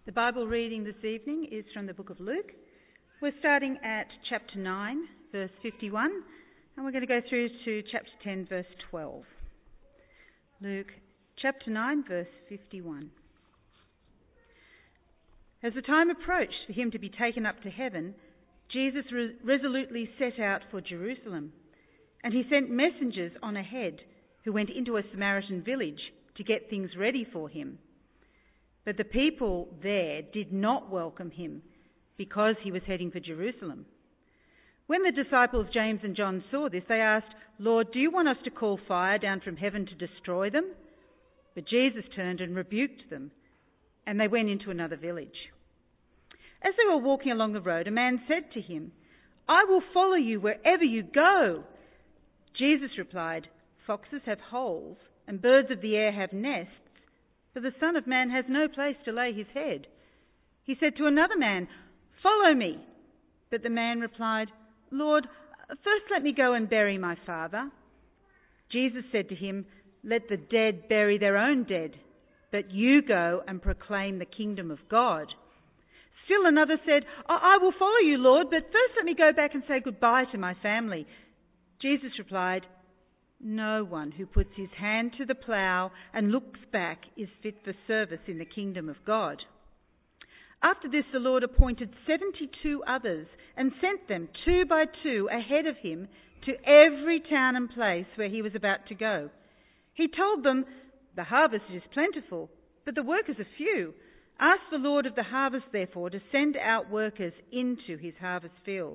The Bible reading this evening is from the book of Luke. We're starting at chapter 9, verse 51, and we're going to go through to chapter 10, verse 12. Luke chapter 9, verse 51. As the time approached for him to be taken up to heaven, Jesus resolutely set out for Jerusalem, and he sent messengers on ahead who went into a Samaritan village to get things ready for him. But the people there did not welcome him because he was heading for Jerusalem. When the disciples James and John saw this, they asked, "Lord, do you want us to call fire down from heaven to destroy them?" But Jesus turned and rebuked them, and they went into another village. As they were walking along the road, a man said to him, "I will follow you wherever you go." Jesus replied, "Foxes have holes, and birds of the air have nests, but the Son of Man has no place to lay his head." He said to another man, "Follow me." But the man replied, "Lord, first let me go and bury my father." Jesus said to him, "Let the dead bury their own dead, but you go and proclaim the kingdom of God." Still another said, "I will follow you, Lord, but first let me go back and say goodbye to my family." Jesus replied, "No one who puts his hand to the plough and looks back is fit for service in the kingdom of God." After this, the Lord appointed 72 others and sent them 2 by 2 ahead of him to every town and place where he was about to go. He told them, "The harvest is plentiful, but the workers are few. Ask the Lord of the harvest, therefore, to send out workers into his harvest field.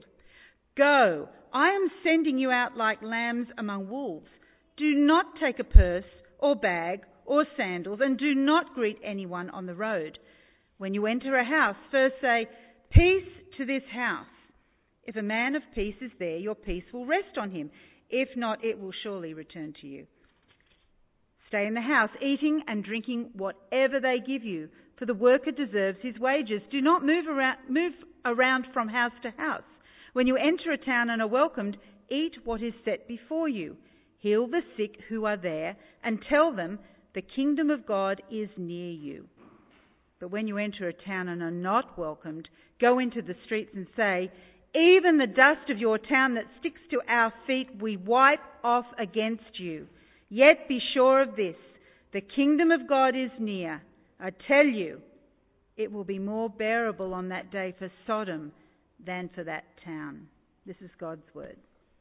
Go, I am sending you out like lambs among wolves. Do not take a purse or bag or sandals, and do not greet anyone on the road. When you enter a house, first say, 'Peace to this house.' If a man of peace is there, your peace will rest on him. If not, it will surely return to you. Stay in the house, eating and drinking whatever they give you, for the worker deserves his wages. Do not move around from house to house. When you enter a town and are welcomed, eat what is set before you. Heal the sick who are there, and tell them the kingdom of God is near you. But when you enter a town and are not welcomed, go into the streets and say, 'Even the dust of your town that sticks to our feet we wipe off against you. Yet be sure of this, the kingdom of God is near. I tell you, it will be more bearable on that day for Sodom than for that town.'" This is God's word.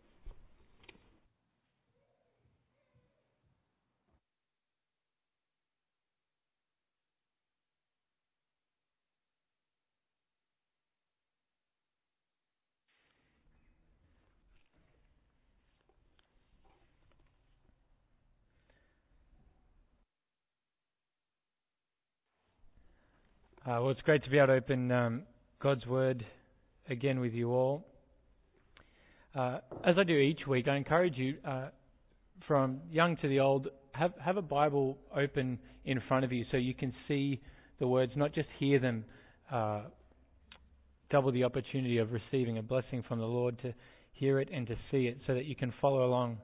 Well, it's great to be able to open God's Word again with you all. As I do each week, I encourage you, from young to the old, have a Bible open in front of you so you can see the words, not just hear them. Double the opportunity of receiving a blessing from the Lord, to hear it and to see it so that you can follow along.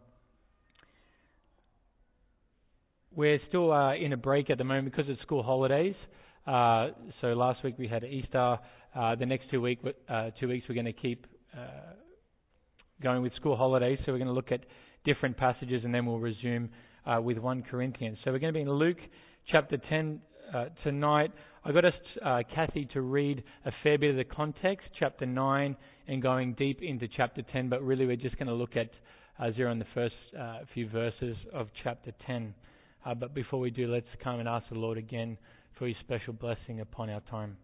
We're still in a break at the moment because of school holidays. So last week we had Easter. The next 2 weeks we're going to keep going with school holidays. So we're going to look at different passages, and then we'll resume with 1 Corinthians. So we're going to be in Luke chapter 10 tonight. I got us, Kathy, to read a fair bit of the context, chapter 9, and going deep into chapter 10. But really we're just going to look at zeroing the first few verses of chapter 10. But before we do, let's come and ask the Lord again for his special blessing upon our time.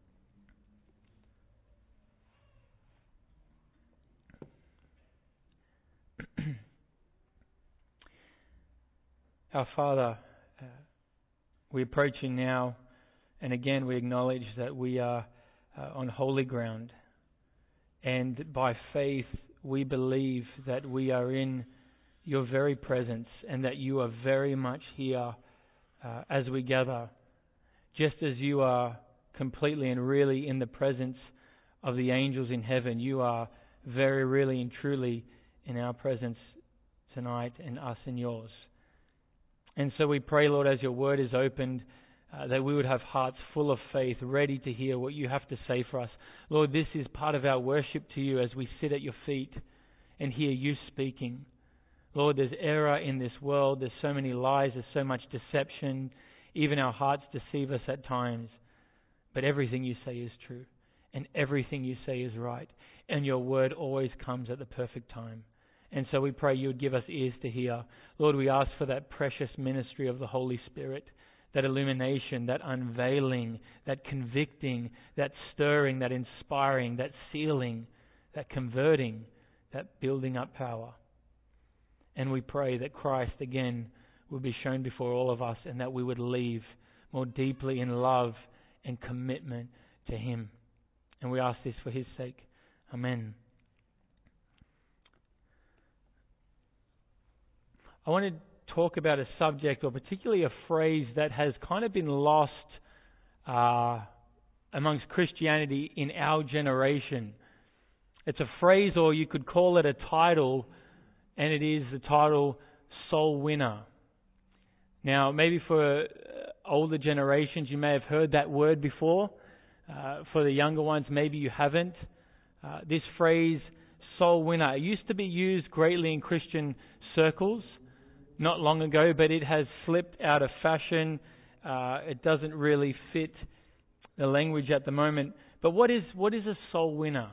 Our Father, we approach you now, and again we acknowledge that we are on holy ground, and by faith we believe that we are in your very presence, and that you are very much here as we gather. Just as you are completely and really in the presence of the angels in heaven, you are very really and truly in our presence tonight, and us in yours. And so we pray, Lord, as your word is opened, that we would have hearts full of faith, ready to hear what you have to say for us. Lord, this is part of our worship to you as we sit at your feet and hear you speaking. Lord, there's error in this world. There's so many lies. There's so much deception. Even our hearts deceive us at times. But everything you say is true. And everything you say is right. And your word always comes at the perfect time. And so we pray you would give us ears to hear. Lord, we ask for that precious ministry of the Holy Spirit, that illumination, that unveiling, that convicting, that stirring, that inspiring, that sealing, that converting, that building up power. And we pray that Christ again will be shown before all of us, and that we would live more deeply in love and commitment to him. And we ask this for his sake. Amen. I want to talk about a subject, or particularly a phrase that has kind of been lost amongst Christianity in our generation. It's a phrase, or you could call it a title, and it is the title Soul Winner. Now, maybe for older generations, you may have heard that word before. For the younger ones, maybe you haven't. This phrase, soul winner, it used to be used greatly in Christian circles not long ago, but it has slipped out of fashion. It doesn't really fit the language at the moment. But what is a soul winner?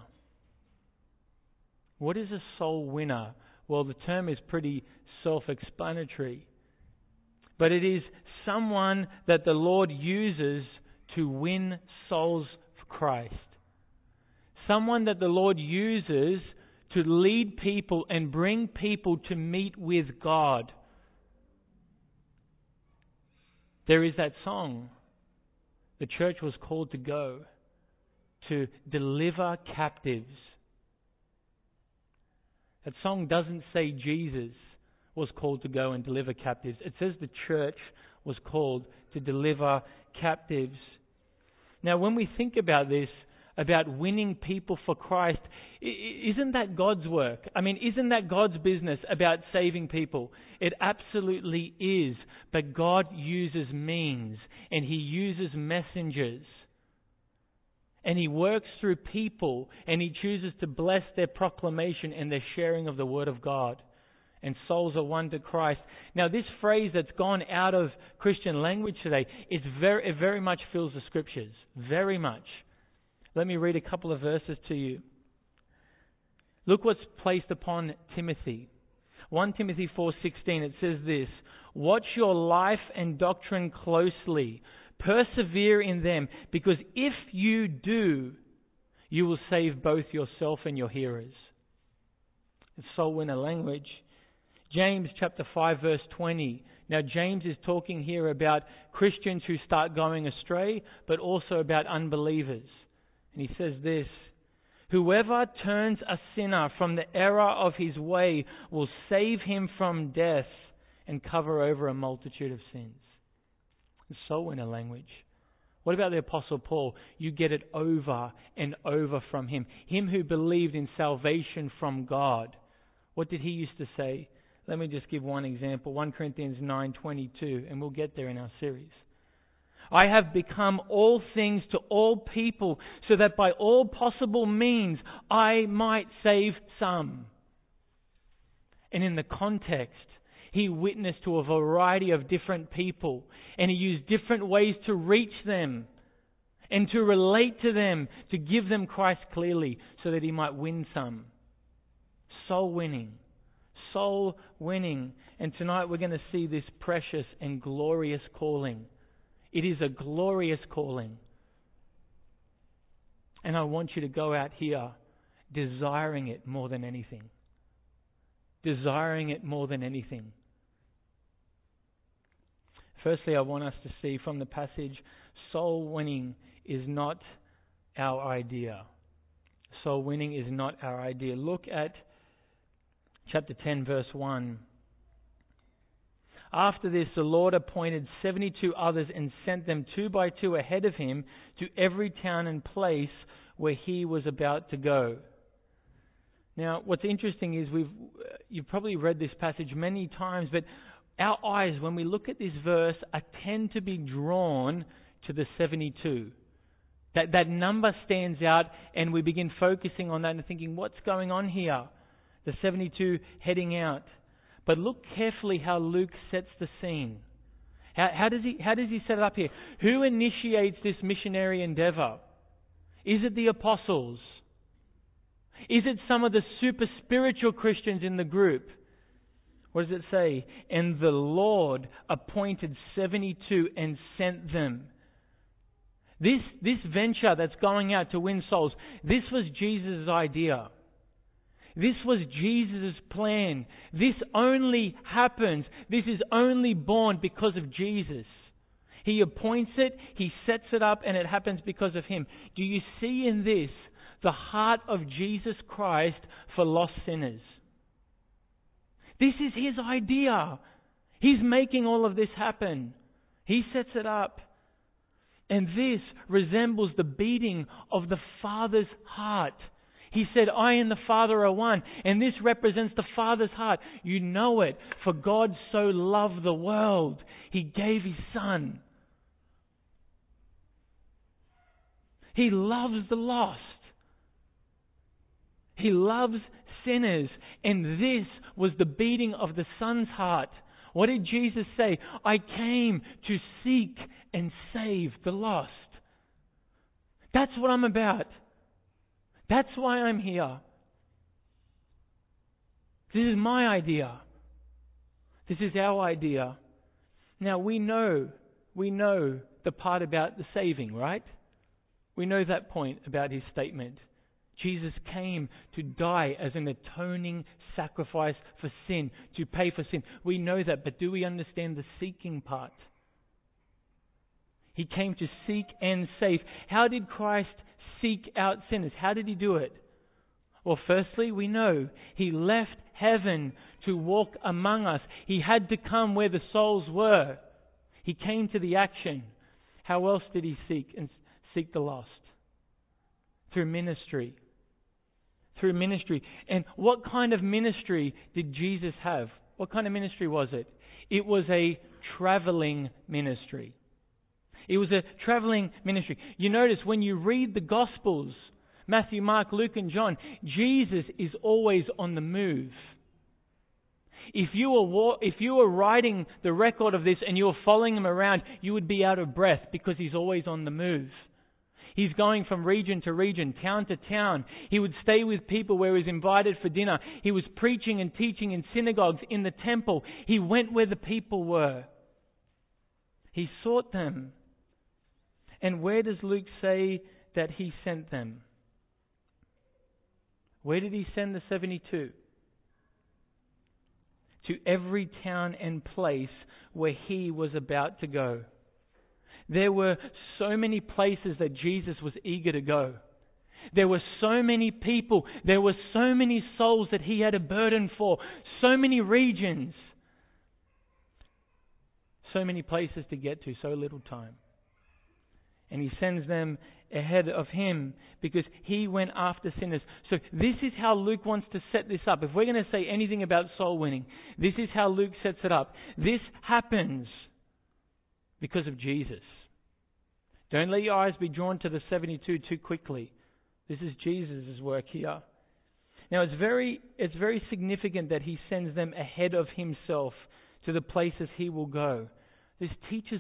What is a soul winner? Well, the term is pretty self-explanatory. But it is someone that the Lord uses to win souls for Christ. Someone that the Lord uses to lead people and bring people to meet with God. There is that song. The church was called to go to deliver captives. That song doesn't say Jesus was called to go and deliver captives. It says the church was called to deliver captives. Now, when we think about this, about winning people for Christ, isn't that God's work? I mean, isn't that God's business about saving people? It absolutely is. But God uses means, and he uses messengers. And he works through people, and he chooses to bless their proclamation and their sharing of the Word of God. And souls are won to Christ. Now, this phrase that's gone out of Christian language today, it very much fills the Scriptures. Very much. Let me read a couple of verses to you. Look what's placed upon Timothy. 1 Timothy 4:16, it says this, "Watch your life and doctrine closely. Persevere in them, because if you do, you will save both yourself and your hearers." It's soul winner language. James chapter 5 verse 20. Now James is talking here about Christians who start going astray, but also about unbelievers. And he says this, "Whoever turns a sinner from the error of his way will save him from death and cover over a multitude of sins." It's soul winner language. What about the Apostle Paul? You get it over and over from him. Him who believed in salvation from God. What did he used to say? Let me just give one example. 1 Corinthians 9:22, and we'll get there in our series. "I have become all things to all people, so that by all possible means I might save some." And in the context, he witnessed to a variety of different people, and he used different ways to reach them and to relate to them, to give them Christ clearly, so that he might win some. Soul winning. Soul winning. And tonight we're going to see this precious and glorious calling. It is a glorious calling. And I want you to go out here desiring it more than anything. Desiring it more than anything. Firstly, I want us to see from the passage, soul winning is not our idea. Soul winning is not our idea. Look at chapter 10, verse 1. "After this, the Lord appointed 72 others and sent them 2 by 2 ahead of him to every town and place where he was about to go." Now, what's interesting is you've probably read this passage many times, but our eyes, when we look at this verse, tend to be drawn to the 72. That number stands out, and we begin focusing on that and thinking, what's going on here? The 72 heading out. But look carefully how Luke sets the scene. How does he set it up here? Who initiates this missionary endeavor? Is it the apostles? Is it some of the super spiritual Christians in the group? What does it say? And the Lord appointed 72 and sent them. This venture that's going out to win souls, this was Jesus' idea. This was Jesus' plan. This only happens. This is only born because of Jesus. He appoints it, He sets it up, and it happens because of Him. Do you see in this the heart of Jesus Christ for lost sinners? This is His idea. He's making all of this happen. He sets it up. And this resembles the beating of the Father's heart. He said, I and the Father are one. And this represents the Father's heart. You know it. For God so loved the world, He gave His Son. He loves the lost. He loves sinners. And this was the beating of the Son's heart. What did Jesus say? I came to seek and save the lost. That's what I'm about. That's why I'm here. This is my idea. This is our idea. Now we know the part about the saving, right? We know that point about His statement. Jesus came to die as an atoning sacrifice for sin, to pay for sin. We know that, but do we understand the seeking part? He came to seek and save. How did Christ seek out sinners? How did He do it? Well, firstly, we know He left heaven to walk among us. He had to come where the souls were. He came to the action. How else did He seek the lost? Through ministry. Through ministry. And what kind of ministry did Jesus have? What kind of ministry was it? It was a traveling ministry. It was a traveling ministry. You notice when you read the Gospels, Matthew, Mark, Luke and John, Jesus is always on the move. If you were writing the record of this and you were following Him around, you would be out of breath because He's always on the move. He's going from region to region, town to town. He would stay with people where He was invited for dinner. He was preaching and teaching in synagogues, in the temple. He went where the people were. He sought them. And where does Luke say that He sent them? Where did He send the 72? To every town and place where He was about to go. There were so many places that Jesus was eager to go. There were so many people. There were so many souls that He had a burden for. So many regions. So many places to get to. So little time. And He sends them ahead of Him because He went after sinners. So this is how Luke wants to set this up. If we're going to say anything about soul winning, this is how Luke sets it up. This happens because of Jesus. Don't let your eyes be drawn to the 72 too quickly. This is Jesus' work here. Now it's very significant that He sends them ahead of Himself to the places He will go. This teaches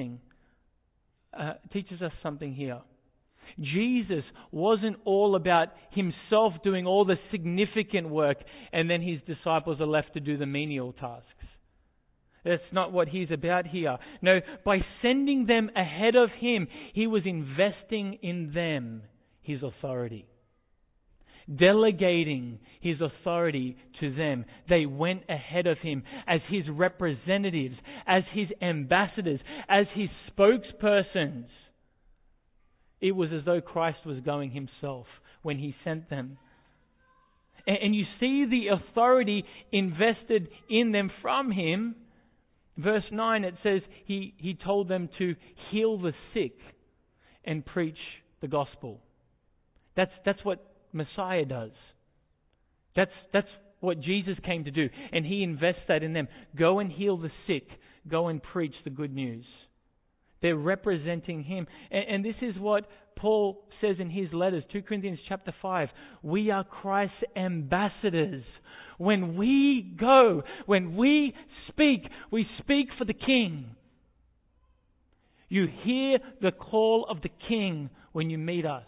us something here. Jesus wasn't all about Himself doing all the significant work and then His disciples are left to do the menial tasks. That's not what He's about here. No, by sending them ahead of Him, He was investing in them His authority. Delegating His authority to them. They went ahead of Him as His representatives, as His ambassadors, as His spokespersons. It was as though Christ was going Himself when He sent them. And you see the authority invested in them from Him. Verse 9, it says he told them to heal the sick and preach the gospel. That's what Messiah does. That's what Jesus came to do, and He invests that in them. Go and heal the sick. Go and preach the good news. They're representing Him. And this is what Paul says in his letters, 2 Corinthians chapter 5. We are Christ's ambassadors. When we go, when we speak for the King. You hear the call of the King when you meet us.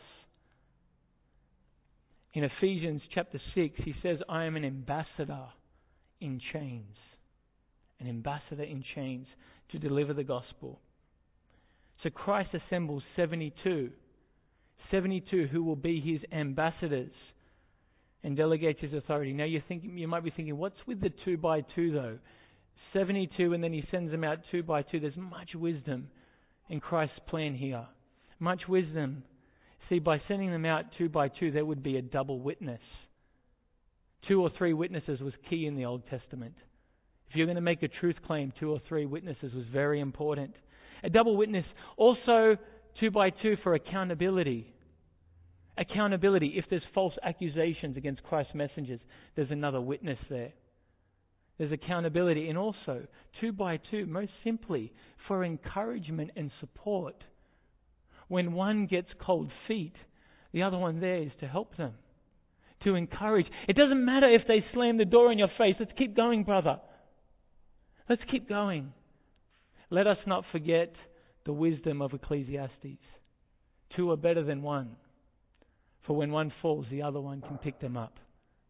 In Ephesians chapter 6, he says, I am an ambassador in chains. An ambassador in chains to deliver the gospel. So Christ assembles 72 who will be His ambassadors and delegates His authority. Now you might be thinking, what's with the 2 by 2 though? 72 and then He sends them out 2 by 2. There's much wisdom in Christ's plan here. Much wisdom. See, by sending them out 2 by 2, there would be a double witness. 2 or 3 witnesses was key in the Old Testament. If you're going to make a truth claim, 2 or 3 witnesses was very important. A double witness, also 2 by 2 for accountability. Accountability. If there's false accusations against Christ's messengers, there's another witness there. There's accountability. And also 2 by 2, most simply, for encouragement and support. When one gets cold feet, the other one there is to help them, to encourage. It doesn't matter if they slam the door in your face. Let's keep going, brother. Let's keep going. Let us not forget the wisdom of Ecclesiastes. 2 are better than 1. For when one falls, the other one can pick them up.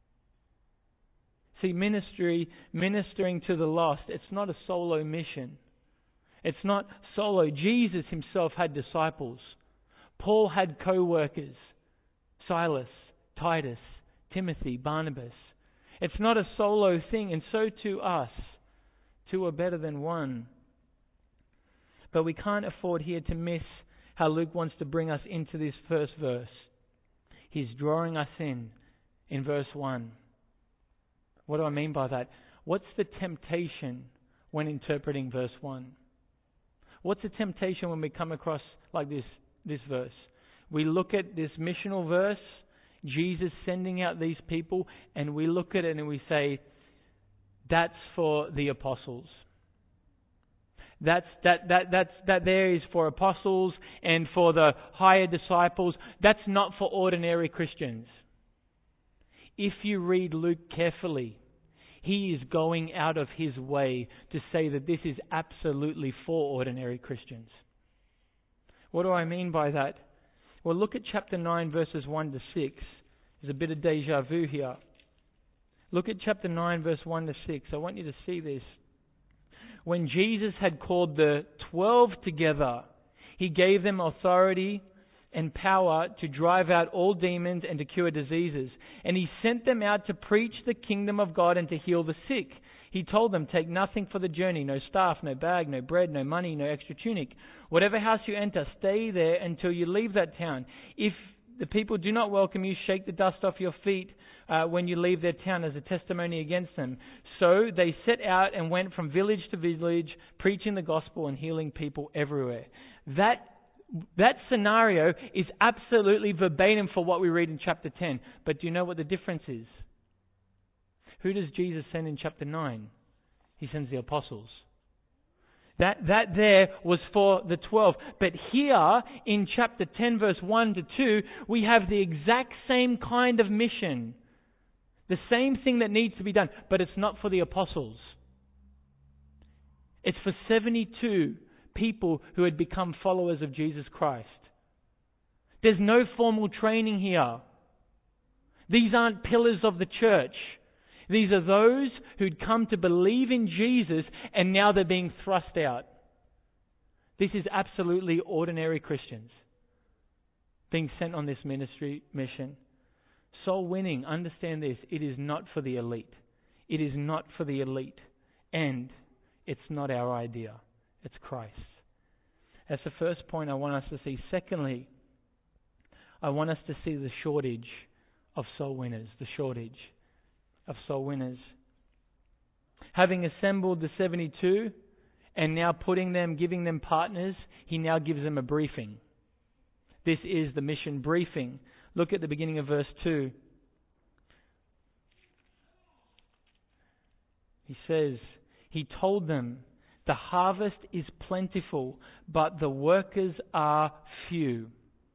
See, ministering to the lost, it's not a solo mission. It's not solo. Jesus Himself had disciples. Paul had co-workers. Silas, Titus, Timothy, Barnabas. It's not a solo thing, and so to us. 2 are better than 1. But we can't afford here to miss how Luke wants to bring us into this first verse. He's drawing us in verse 1. What do I mean by that? What's the temptation when interpreting verse 1? What's the temptation when we come across like this verse? We look at this missional verse, Jesus sending out these people, and we look at it and we say, that's for the apostles. That there is for apostles and for the higher disciples. That's not for ordinary Christians. If you read Luke carefully, he is going out of his way to say that this is absolutely for ordinary Christians. What do I mean by that? Well, look at chapter 9, verses 1 to 6. There's a bit of deja vu here. Look at chapter 9, verse 1 to 6. I want you to see this. When Jesus had called the 12 together, He gave them authority and power to drive out all demons and to cure diseases. And He sent them out to preach the kingdom of God and to heal the sick. He told them, take nothing for the journey, no staff, no bag, no bread, no money, no extra tunic. Whatever house you enter, stay there until you leave that town. If the people do not welcome you, shake the dust off your feet when you leave their town as a testimony against them. So they set out and went from village to village, preaching the gospel and healing people everywhere. That scenario is absolutely verbatim for what we read in chapter 10. But do you know what the difference is? Who does Jesus send in chapter 9? He sends the apostles. That there was for the 12. But here in chapter 10 verse 1 to 2, we have the exact same kind of mission. The same thing that needs to be done. But it's not for the apostles. It's for 72 people who had become followers of Jesus Christ. There's no formal training here. These aren't pillars of the church. These are those who'd come to believe in Jesus and now they're being thrust out. This is absolutely ordinary Christians being sent on this ministry mission. Soul winning, understand this, it is not for the elite. It is not for the elite. And it's not our idea. It's Christ. That's the first point I want us to see. Secondly, I want us to see the shortage of soul winners. The shortage of soul winners. Having assembled the 72 and now giving them partners, He now gives them a briefing. This is the mission briefing. Look at the beginning of verse 2. He says, He told them, the harvest is plentiful, but the workers are few.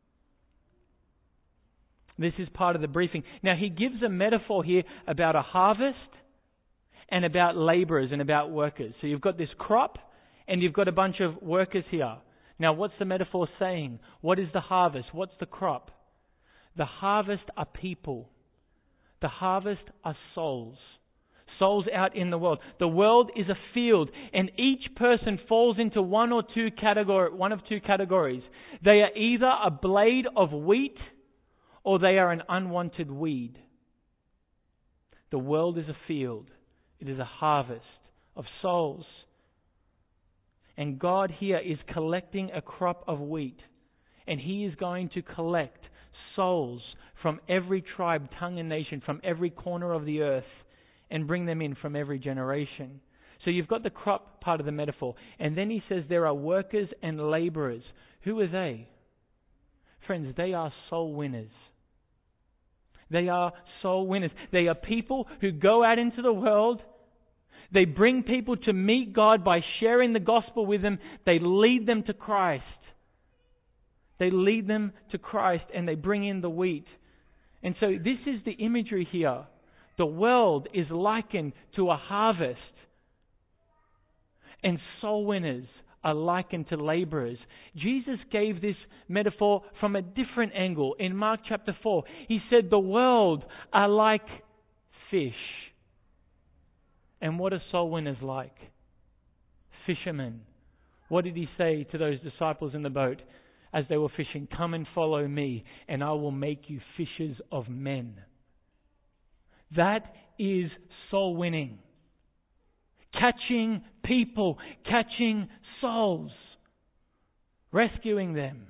This is part of the briefing. Now, He gives a metaphor here about a harvest and about laborers and about workers. So you've got this crop and you've got a bunch of workers here. Now, what's the metaphor saying? What is the harvest? What's the crop? The harvest are people. The harvest are souls. Souls out in the world. The world is a field, and each person falls into one of two categories. They are either a blade of wheat or they are an unwanted weed. The world is a field. It is a harvest of souls. And God here is collecting a crop of wheat. And He is going to collect souls from every tribe, tongue and nation, from every corner of the earth, and bring them in from every generation. So you've got the crop part of the metaphor. And then He says there are workers and laborers. Who are they? Friends, they are soul winners. They are soul winners. They are people who go out into the world. They bring people to meet God by sharing the gospel with them. They lead them to Christ. They lead them to Christ and they bring in the wheat. And so this is the imagery here. The world is likened to a harvest. And soul winners are likened to laborers. Jesus gave this metaphor from a different angle. In Mark chapter 4, He said the world are like fish. And what are soul winners like? Fishermen. What did He say to those disciples in the boat as they were fishing? Come and follow me, and I will make you fishers of men. That is soul winning. Catching people, catching souls, rescuing them.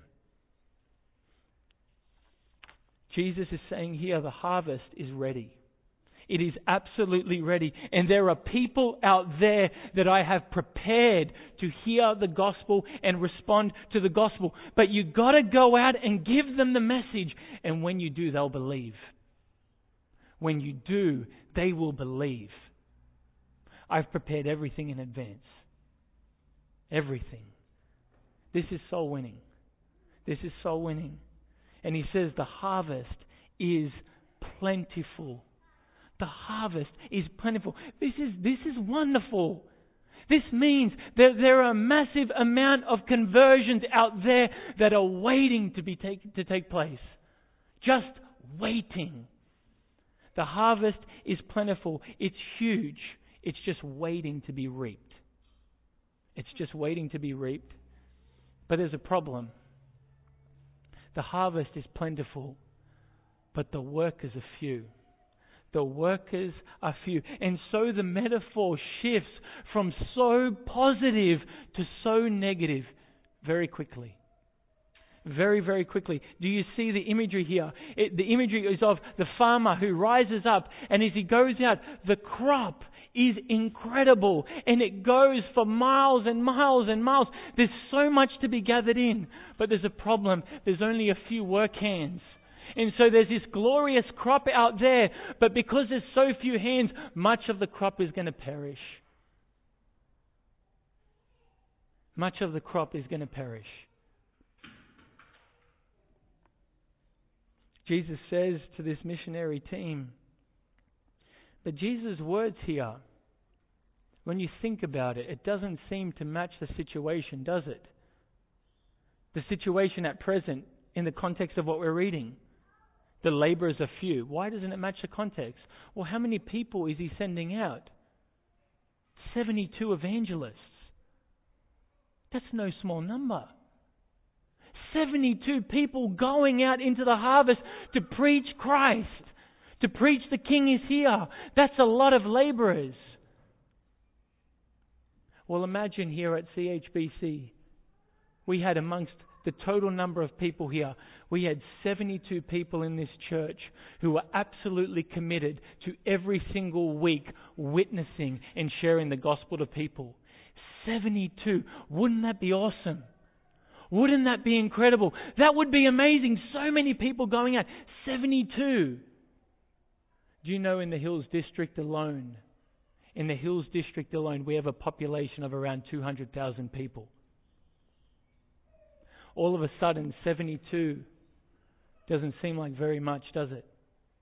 Jesus is saying here the harvest is ready. It is absolutely ready. And there are people out there that I have prepared to hear the gospel and respond to the gospel. But you've got to go out and give them the message. And when you do, they'll believe. When you do, they will believe. I've prepared everything in advance. Everything. This is soul winning. This is soul winning. And He says the harvest is plentiful. The harvest is plentiful. This is wonderful. This means that there are a massive amount of conversions out there that are waiting to take place. Just waiting. The harvest is plentiful. It's huge. It's just waiting to be reaped. It's just waiting to be reaped. But there's a problem. The harvest is plentiful, but the workers are few. The workers are few. And so the metaphor shifts from so positive to so negative very quickly. Very, very quickly. Do you see the imagery here? The imagery is of the farmer who rises up, and as he goes out, the crop is incredible, and it goes for miles and miles and miles. There's so much to be gathered in, but there's a problem. There's only a few work hands. And so there's this glorious crop out there, but because there's so few hands, much of the crop is going to perish. Much of the crop is going to perish. Jesus says to this missionary team, but Jesus' words here, when you think about it, it doesn't seem to match the situation, does it? The situation at present in the context of what we're reading. The laborers are few. Why doesn't it match the context? Well, how many people is He sending out? 72 evangelists. That's no small number. 72 people going out into the harvest to preach Christ, to preach the King is here. That's a lot of laborers. Well, imagine here at CHBC, we had amongst the total number of people here, we had 72 people in this church who were absolutely committed to every single week witnessing and sharing the gospel to people. 72. Wouldn't that be awesome? Wouldn't that be incredible? That would be amazing. So many people going out. 72. Do you know in the Hills District alone, In the Hills District alone, we have a population of around 200,000 people. All of a sudden, 72 doesn't seem like very much, does it?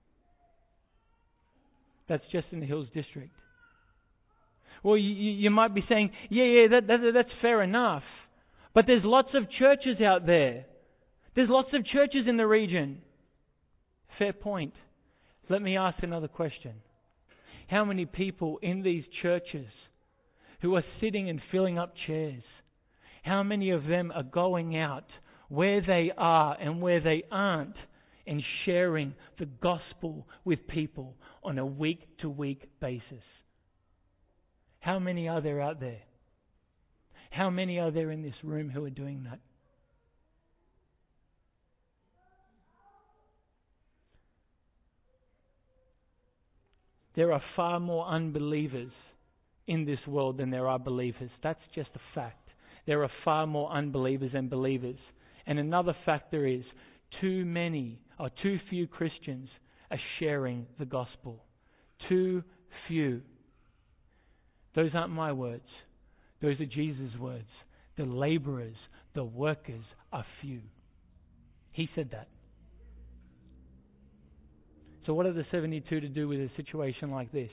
That's just in the Hills District. Well, you might be saying, that's fair enough. But there's lots of churches out there. There's lots of churches in the region. Fair point. Let me ask another question. How many people in these churches who are sitting and filling up chairs, how many of them are going out where they are and where they aren't and sharing the gospel with people on a week-to-week basis? How many are there out there? How many are there in this room who are doing that? There are far more unbelievers in this world than there are believers. That's just a fact. There are far more unbelievers than believers. And another factor is too few Christians are sharing the gospel. Too few. Those aren't my words. Those are Jesus' words. The laborers, the workers are few. He said that. So what are the 72 to do with a situation like this?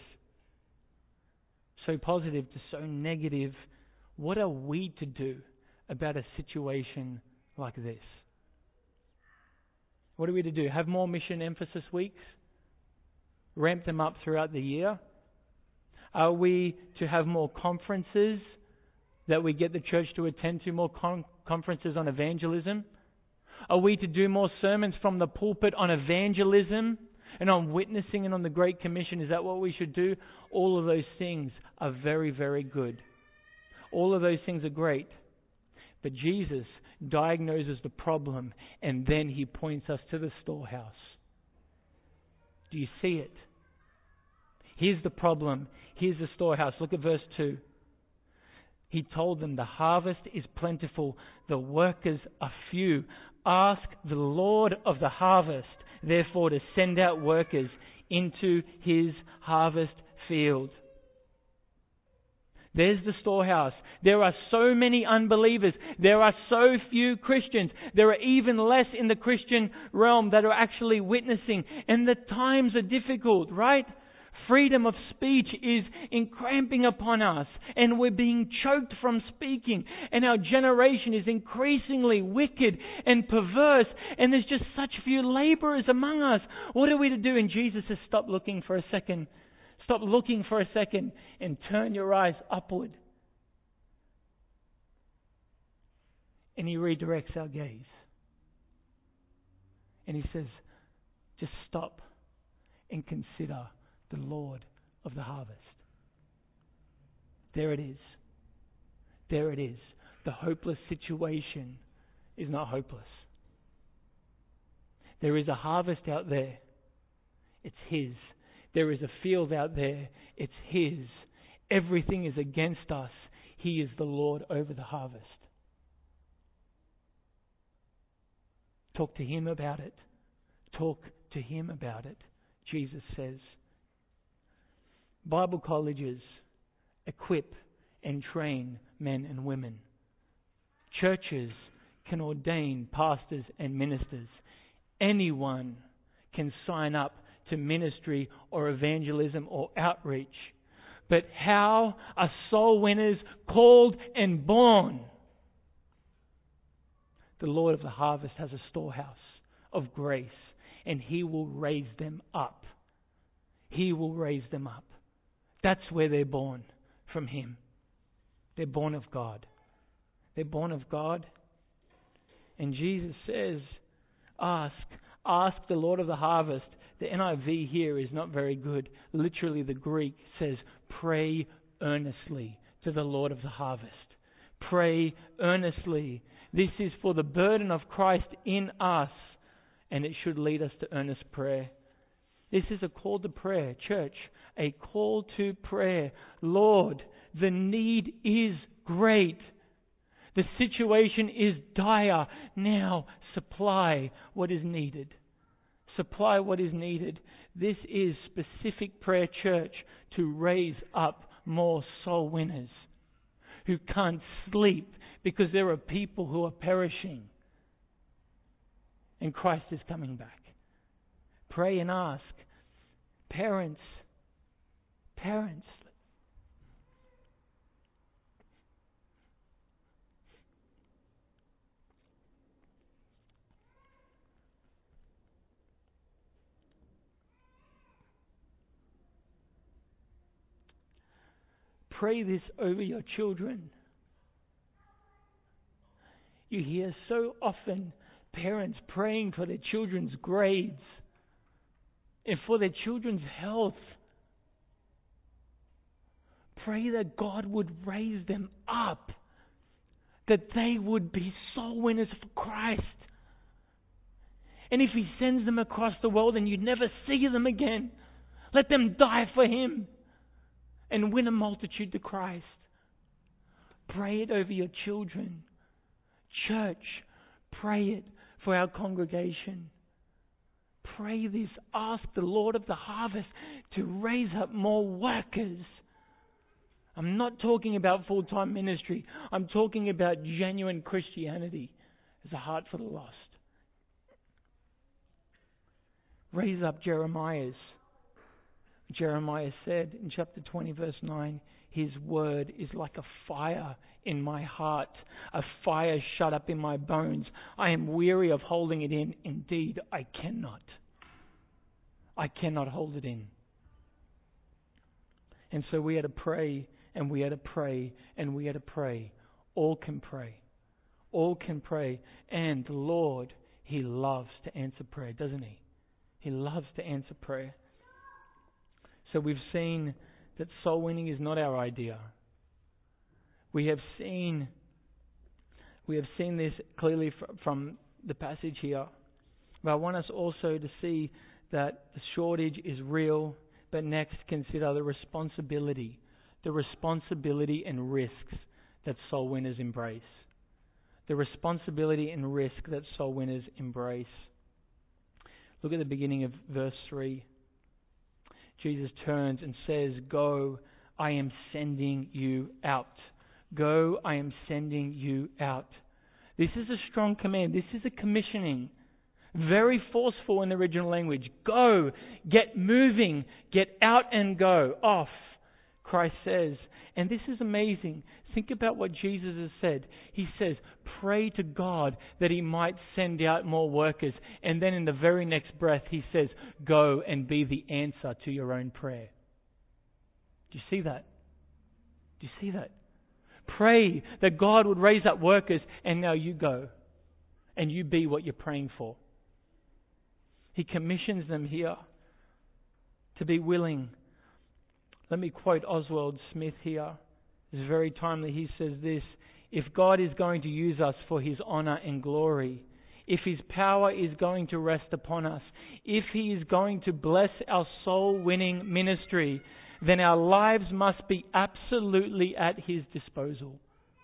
So positive to so negative. What are we to do about a situation like this? What are we to do? Have more mission emphasis weeks? Ramp them up throughout the year? Are we to have more conferences that we get the church to attend to, more conferences on evangelism? Are we to do more sermons from the pulpit on evangelism and on witnessing and on the Great Commission? Is that what we should do? All of those things are very, very good. All of those things are great. But Jesus diagnoses the problem and then he points us to the storehouse. Do you see it? Here's the problem. Here's the storehouse. Look at verse 2. He told them, the harvest is plentiful, the workers are few. Ask the Lord of the harvest, therefore, to send out workers into his harvest field. There's the storehouse. There are so many unbelievers. There are so few Christians. There are even less in the Christian realm that are actually witnessing. And the times are difficult, right? Freedom of speech is encramping upon us, and we're being choked from speaking, and our generation is increasingly wicked and perverse, and there's just such few laborers among us. What are we to do? And Jesus says, stop looking for a second. Stop looking for a second and turn your eyes upward. And he redirects our gaze. And he says, just stop and consider the Lord of the harvest. There it is. There it is. The hopeless situation is not hopeless. There is a harvest out there. It's his. There is a field out there. It's his. Everything is against us. He is the Lord over the harvest. Talk to him about it. Talk to him about it. Jesus says. Bible colleges equip and train men and women. Churches can ordain pastors and ministers. Anyone can sign up to ministry or evangelism or outreach. But how are soul winners called and born? The Lord of the harvest has a storehouse of grace, and he will raise them up. He will raise them up. That's where they're born, from him. They're born of God. They're born of God. And Jesus says, ask the Lord of the harvest. The NIV here is not very good. Literally the Greek says, pray earnestly to the Lord of the harvest. Pray earnestly. This is for the burden of Christ in us, and it should lead us to earnest prayer. This is a call to prayer, church. A call to prayer. Lord, the need is great. The situation is dire. Now supply what is needed. Supply what is needed. This is specific prayer, church, to raise up more soul winners who can't sleep because there are people who are perishing and Christ is coming back. Pray and ask. Parents. Pray this over your children. You hear so often parents praying for their children's grades and for their children's health. Pray that God would raise them up, that they would be soul winners for Christ. And if He sends them across the world and you never see them again, let them die for Him and win a multitude to Christ. Pray it over your children. Church, pray it for our congregation. Pray this. Ask the Lord of the harvest to raise up more workers. I'm not talking about full-time ministry. I'm talking about genuine Christianity as a heart for the lost. Raise up Jeremiah's. Jeremiah said in chapter 20 verse 9, His word is like a fire in my heart, a fire shut up in my bones. I am weary of holding it in. Indeed, I cannot. I cannot hold it in. And so we had to pray, and we had to pray, and we had to pray. All can pray. All can pray. And the Lord, He loves to answer prayer, doesn't He? He loves to answer prayer. So we've seen that soul winning is not our idea. We have seen this clearly from the passage here. But I want us also to see that the shortage is real, but next consider the responsibility and risks that soul winners embrace. The responsibility and risk that soul winners embrace. Look at the beginning of verse 3. Jesus turns and says, Go, I am sending you out. Go, I am sending you out. This is a strong command. This is a commissioning. Very forceful in the original language. Go, get moving, get out and go, off, Christ says. And this is amazing. Think about what Jesus has said. He says, pray to God that He might send out more workers. And then in the very next breath, He says, go and be the answer to your own prayer. Do you see that? Do you see that? Pray that God would raise up workers, and now you go and you be what you're praying for. He commissions them here to be willing. Let me quote Oswald Smith here. It's very timely. He says this: if God is going to use us for His honor and glory, if His power is going to rest upon us, if He is going to bless our soul-winning ministry, then our lives must be absolutely at His disposal.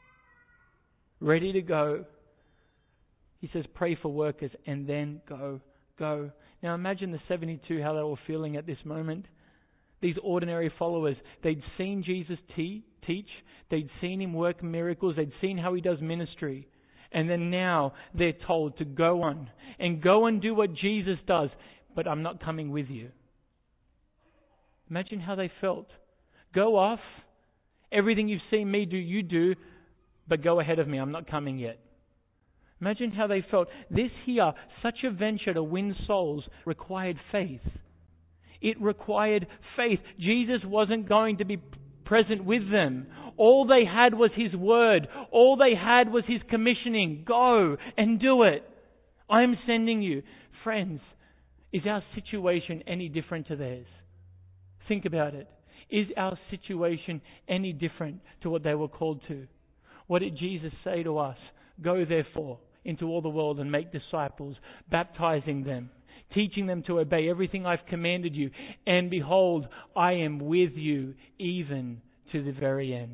Ready to go. He says, pray for workers and then go. Go. Now imagine the 72, how they were feeling at this moment. These ordinary followers, they'd seen Jesus teach, they'd seen Him work miracles, they'd seen how He does ministry. And then now they're told to go on and go and do what Jesus does, but I'm not coming with you. Imagine how they felt. Go off. Everything you've seen me do, you do, but go ahead of me. I'm not coming yet. Imagine how they felt. This here, such a venture to win souls, required faith. It required faith. Jesus wasn't going to be present with them. All they had was His word. All they had was His commissioning. Go and do it. I'm sending you. Friends, is our situation any different to theirs? Think about it. Is our situation any different to what they were called to? What did Jesus say to us? Go therefore into all the world and make disciples, baptizing them, teaching them to obey everything I've commanded you. And behold, I am with you even to the very end.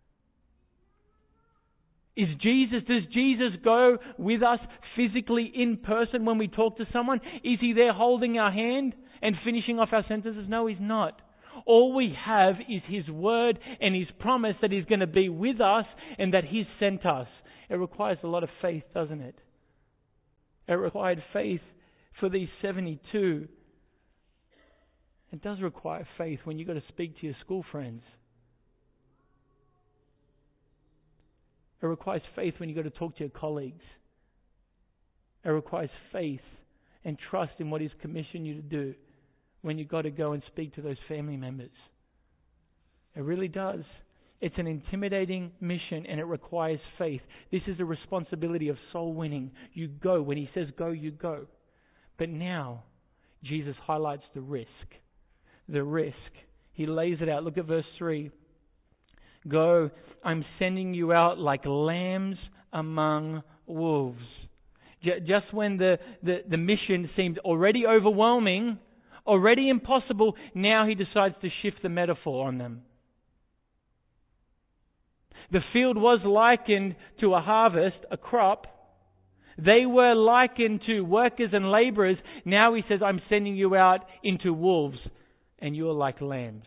Does Jesus go with us physically in person when we talk to someone? Is He there holding our hand and finishing off our sentences? No, He's not. All we have is His word and His promise that He's going to be with us and that He's sent us. It requires a lot of faith, doesn't it? It required faith for these 72. It does require faith when you've got to speak to your school friends. It requires faith when you've got to talk to your colleagues. It requires faith and trust in what He's commissioned you to do when you've got to go and speak to those family members. It really does. It's an intimidating mission and it requires faith. This is a responsibility of soul winning. You go. When He says go, you go. But now, Jesus highlights the risk. The risk. He lays it out. Look at verse 3. Go, I'm sending you out like lambs among wolves. Just when the mission seemed already overwhelming, already impossible, now He decides to shift the metaphor on them. The field was likened to a harvest, a crop. They were likened to workers and laborers. Now He says, I'm sending you out into wolves, and you're like lambs.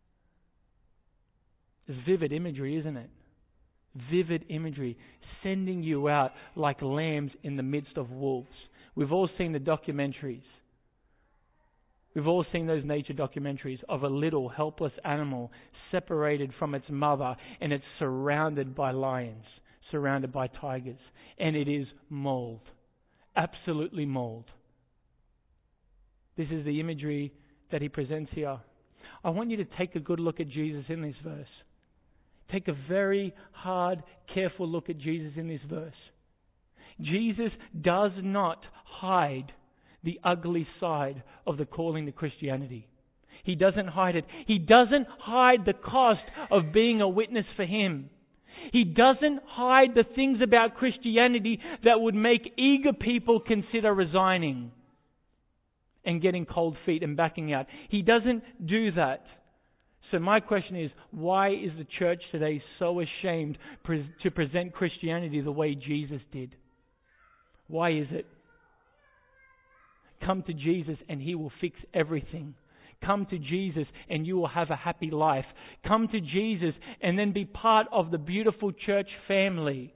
It's vivid imagery, isn't it? Vivid imagery. Sending you out like lambs in the midst of wolves. We've all seen the documentaries. We've all seen those nature documentaries of a little helpless animal separated from its mother, and it's surrounded by lions, surrounded by tigers, and it is mauled. Absolutely mauled. This is the imagery that He presents here. I want you to take a good look at Jesus in this verse. Take a very hard, careful look at Jesus in this verse. Jesus does not hide the ugly side of the calling to Christianity. He doesn't hide it. He doesn't hide the cost of being a witness for Him. He doesn't hide the things about Christianity that would make eager people consider resigning and getting cold feet and backing out. He doesn't do that. So my question is, why is the church today so ashamed to present Christianity the way Jesus did? Why is it? Come to Jesus and He will fix everything. Come to Jesus and you will have a happy life. Come to Jesus and then be part of the beautiful church family.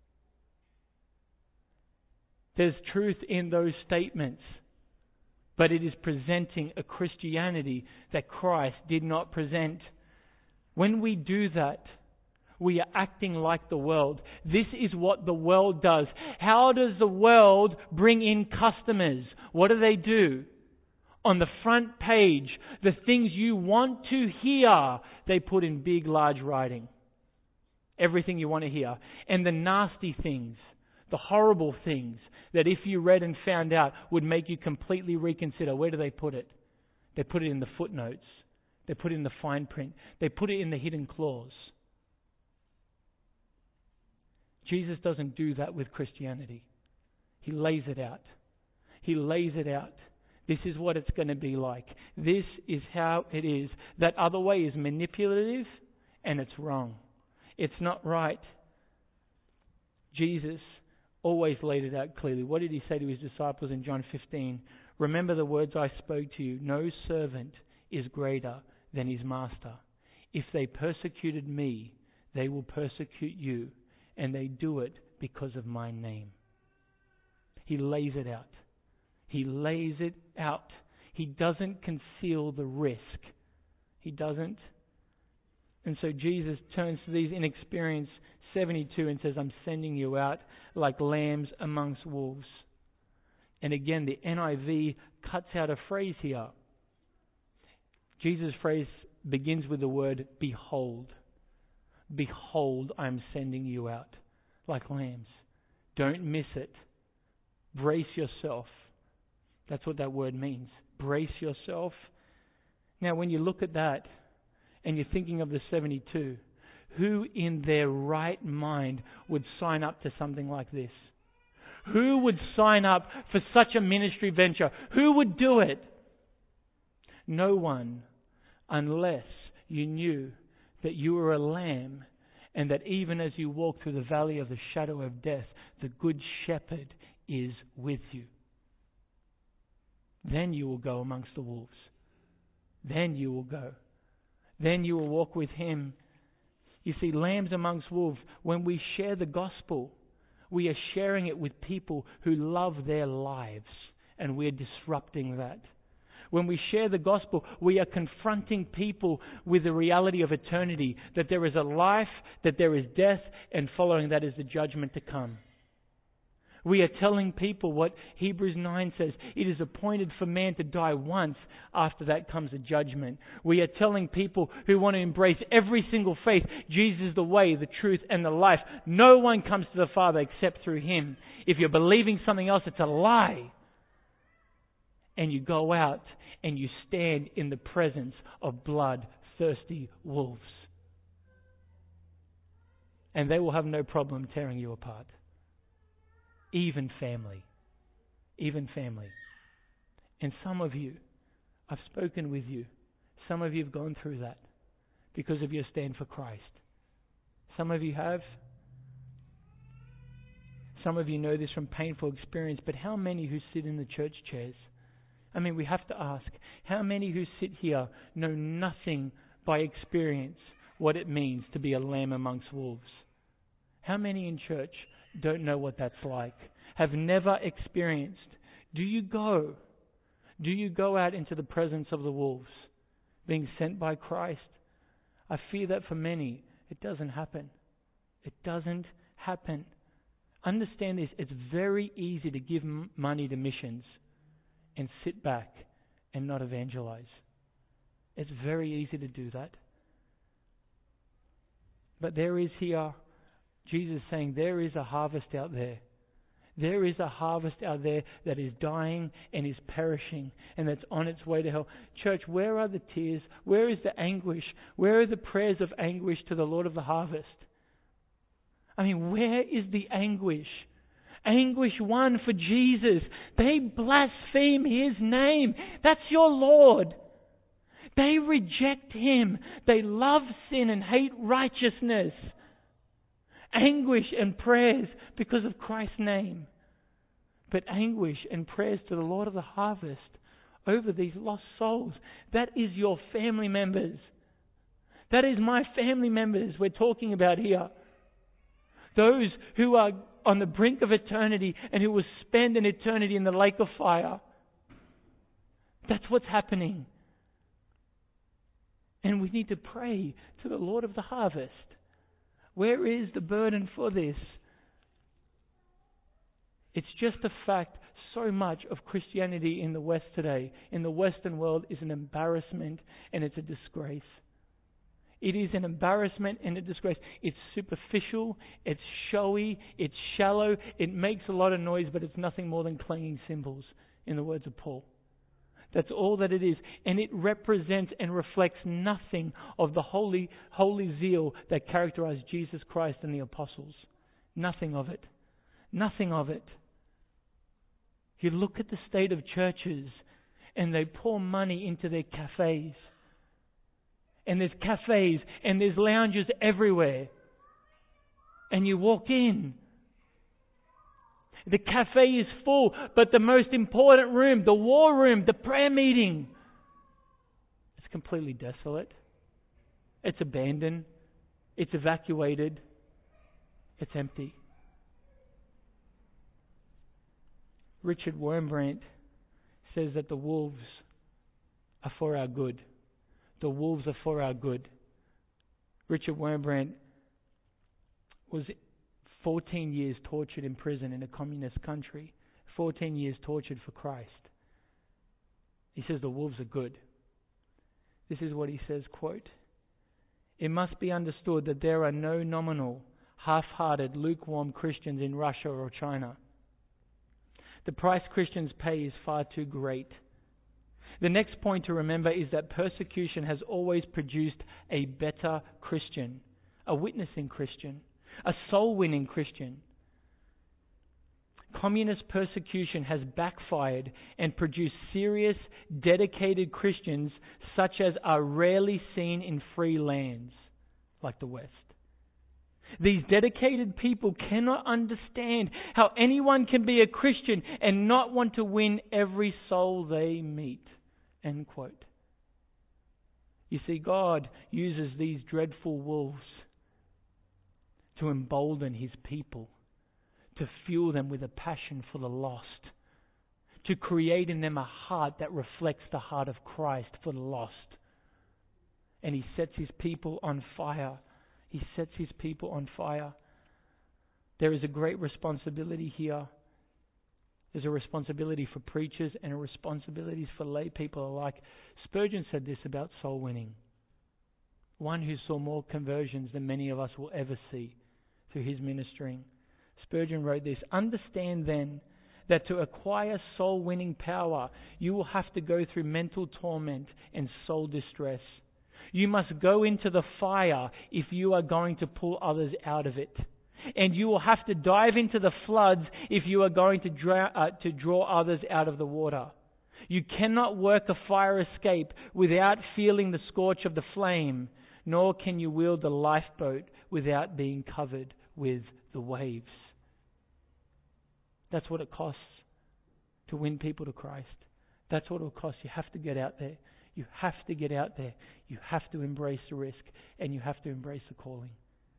There's truth in those statements. But it is presenting a Christianity that Christ did not present. When we do that, we are acting like the world. This is what the world does. How does the world bring in customers? What do? On the front page, the things you want to hear, they put in big, large writing. Everything you want to hear. And the nasty things, the horrible things, that if you read and found out would make you completely reconsider. Where do they put it? They put it in the footnotes. They put it in the fine print. They put it in the hidden clause. Jesus doesn't do that with Christianity. He lays it out. He lays it out. This is what it's going to be like. This is how it is. That other way is manipulative and it's wrong. It's not right. Jesus always laid it out clearly. What did He say to His disciples in John 15? Remember the words I spoke to you. No servant is greater than his master. If they persecuted me, they will persecute you. And they do it because of my name. He lays it out. He lays it out. He doesn't conceal the risk. He doesn't. And so Jesus turns to these inexperienced 72 and says, I'm sending you out like lambs amongst wolves. And again, the NIV cuts out a phrase here. Jesus' phrase begins with the word behold. Behold, I'm sending you out like lambs. Don't miss it. Brace yourself. That's what that word means. Brace yourself. Now, when you look at that and you're thinking of the 72, who in their right mind would sign up to something like this? Who would sign up for such a ministry venture? Who would do it? No one, unless you knew that you were a lamb and that even as you walk through the valley of the shadow of death, the good shepherd is with you. Then you will go amongst the wolves. Then you will go. then you will walk with Him. You see, lambs amongst wolves, when we share the gospel, we are sharing it with people who love their lives, and we're disrupting that. When we share the gospel, we are confronting people with the reality of eternity, that there is a life, that there is death, and following that is the judgment to come. We are telling people what Hebrews 9 says. It is appointed for man to die once. After that comes a judgment. We are telling people who want to embrace every single faith, Jesus is the way, the truth, and the life. No one comes to the Father except through Him. If you're believing something else, it's a lie. And you go out and you stand in the presence of blood-thirsty wolves. And they will have no problem tearing you apart. Even family. Even family. And some of you, I've spoken with you. Some of you have gone through that because of your stand for Christ. Some of you have. Some of you know this from painful experience. But how many who sit in the church chairs? I mean, we have to ask, how many who sit here know nothing by experience what it means to be a lamb amongst wolves? How many in church don't know what that's like, have never experienced? Do you go out into the presence of the wolves, being sent by Christ? I fear that for many, it doesn't happen. It doesn't happen. Understand this, it's very easy to give money to missions and sit back and not evangelize. It's very easy to do that. But there is here, Jesus saying, there is a harvest out there. There is a harvest out there that is dying and is perishing and that's on its way to hell. Church, where are the tears? Where is the anguish? Where are the prayers of anguish to the Lord of the harvest? I mean, where is the anguish? Anguish one for Jesus. They blaspheme His name. That's your Lord. They reject Him. They love sin and hate righteousness. Anguish and prayers because of Christ's name. But anguish and prayers to the Lord of the harvest over these lost souls. That is your family members. That is my family members we're talking about here. Those who are on the brink of eternity and who will spend an eternity in the lake of fire. That's what's happening. And we need to pray to the Lord of the harvest. Where is the burden for this? It's just a fact. So much of Christianity in the West today, in the Western world, is an embarrassment and it's a disgrace. It is an embarrassment and a disgrace. It's superficial, it's showy, it's shallow, it makes a lot of noise, but it's nothing more than clanging cymbals, in the words of Paul. That's all that it is. And it represents and reflects nothing of the holy zeal that characterized Jesus Christ and the apostles. Nothing of it. Nothing of it. You look at the state of churches and they pour money into their cafes. And there's cafes and there's lounges everywhere. And you walk in. The cafe is full, but the most important room, the war room, the prayer meeting, it's completely desolate. It's abandoned. It's evacuated. It's empty. Richard Wurmbrand says that the wolves are for our good. The wolves are for our good. Richard Wurmbrand was 14 years tortured in prison in a communist country. 14 years tortured for Christ. He says the wolves are good. This is what he says, quote, "It must be understood that there are no nominal, half-hearted, lukewarm Christians in Russia or China. The price Christians pay is far too great. The next point to remember is that persecution has always produced a better Christian, a witnessing Christian, a soul-winning Christian. Communist persecution has backfired and produced serious, dedicated Christians such as are rarely seen in free lands like the West. These dedicated people cannot understand how anyone can be a Christian and not want to win every soul they meet." End quote. You see, God uses these dreadful wolves to embolden His people, to fuel them with a passion for the lost, to create in them a heart that reflects the heart of Christ for the lost. And He sets His people on fire. He sets His people on fire. There is a great responsibility here. There's a responsibility for preachers and a responsibility for lay people alike. Spurgeon said this about soul winning. One who saw more conversions than many of us will ever see through his ministering. Spurgeon wrote this: "Understand then that to acquire soul winning power, you will have to go through mental torment and soul distress. You must go into the fire if you are going to pull others out of it. And you will have to dive into the floods if you are going to draw others out of the water. You cannot work a fire escape without feeling the scorch of the flame, nor can you wield the lifeboat without being covered with the waves." That's what it costs to win people to Christ. That's what it will cost. You have to get out there. You have to get out there. You have to embrace the risk, and you have to embrace the calling.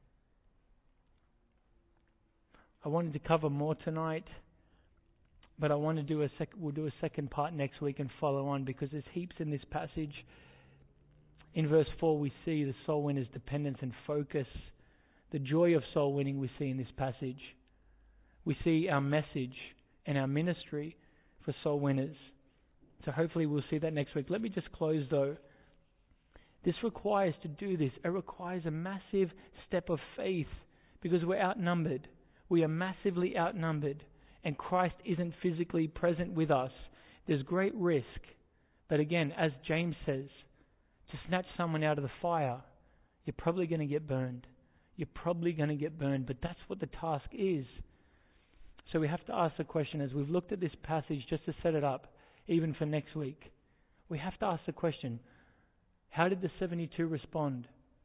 I wanted to cover more tonight, but I want to do we'll do a second part next week and follow on, because there's heaps in this passage. In verse 4 we see the soul winner's dependence and focus. The joy of soul winning we see in this passage. We see our message and our ministry for soul winners. So hopefully we'll see that next week. Let me just close though. This requires, to do this, it requires a massive step of faith, because we're outnumbered. We are massively outnumbered, and Christ isn't physically present with us. There's great risk. But again, as James says, to snatch someone out of the fire, you're probably going to get burned. You're probably going to get burned, but that's what the task is. So we have to ask the question, as we've looked at this passage, just to set it up, even for next week, we have to ask the question, how did the 72 respond?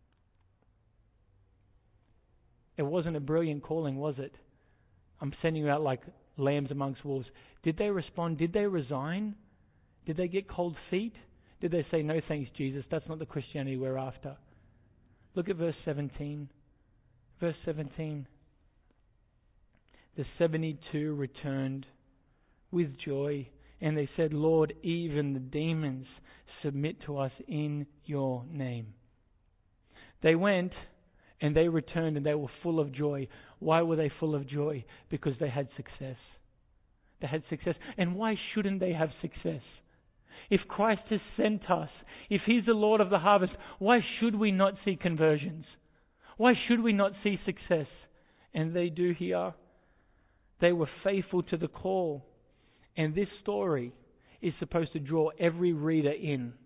It wasn't a brilliant calling, was it? I'm sending you out like lambs amongst wolves. Did they respond? Did they resign? Did they get cold feet? Did they say, "No thanks, Jesus, that's not the Christianity we're after"? Look at verse 17. Verse 17. The 72 returned with joy, and they said, "Lord, even the demons submit to us in your name." They went and they returned, and they were full of joy. Why were they full of joy? Because they had success. They had success. And why shouldn't they have success? If Christ has sent us, if He's the Lord of the harvest, why should we not see conversions? Why should we not see success? And they do here. They were faithful to the call. And this story is supposed to draw every reader in.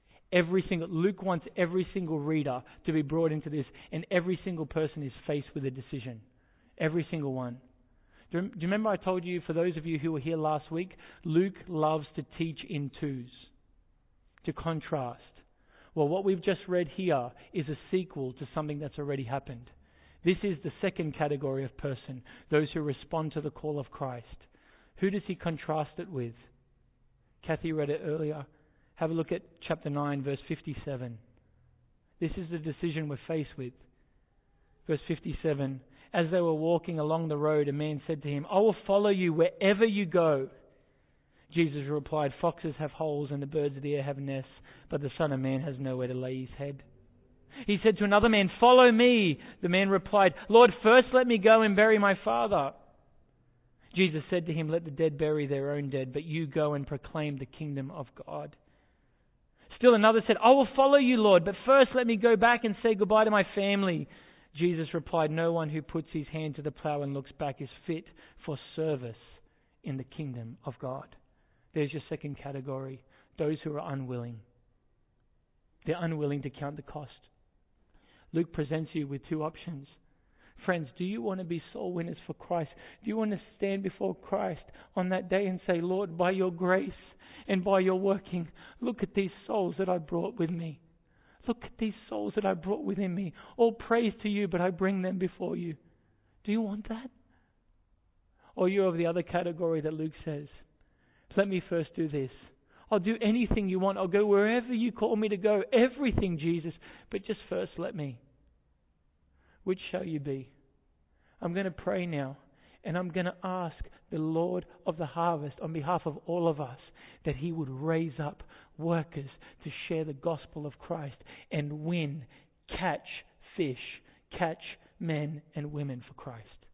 Luke wants every single reader to be brought into this, and every single person is faced with a decision. Every single one. Do you remember I told you, for those of you who were here last week, Luke loves to teach in twos, to contrast. Well, what we've just read here is a sequel to something that's already happened. This is the second category of person, those who respond to the call of Christ. Who does he contrast it with? Kathy read it earlier. Have a look at chapter 9, verse 57. This is the decision we're faced with. Verse 57, as they were walking along the road, a man said to him, "I will follow you wherever you go." Jesus replied, "Foxes have holes and the birds of the air have nests, but the Son of Man has nowhere to lay his head." He said to another man, "Follow me." The man replied, "Lord, first let me go and bury my father." Jesus said to him, "Let the dead bury their own dead, but you go and proclaim the kingdom of God." Still another said, "I will follow you, Lord, but first let me go back and say goodbye to my family." Jesus replied, "No one who puts his hand to the plow and looks back is fit for service in the kingdom of God." There's your second category, those who are unwilling. They're unwilling to count the cost. Luke presents you with two options. Friends, do you want to be soul winners for Christ? Do you want to stand before Christ on that day and say, "Lord, by your grace and by your working, look at these souls that I brought with me. Look at these souls that I brought within me. All praise to you, but I bring them before you." Do you want that? Or you're of the other category that Luke says, "Let me first do this. I'll do anything you want. I'll go wherever you call me to go. Everything, Jesus. But just first let me. Which shall you be? I'm going to pray now. And I'm going to ask the Lord of the harvest on behalf of all of us that He would raise up workers to share the gospel of Christ and catch fish, catch men and women for Christ.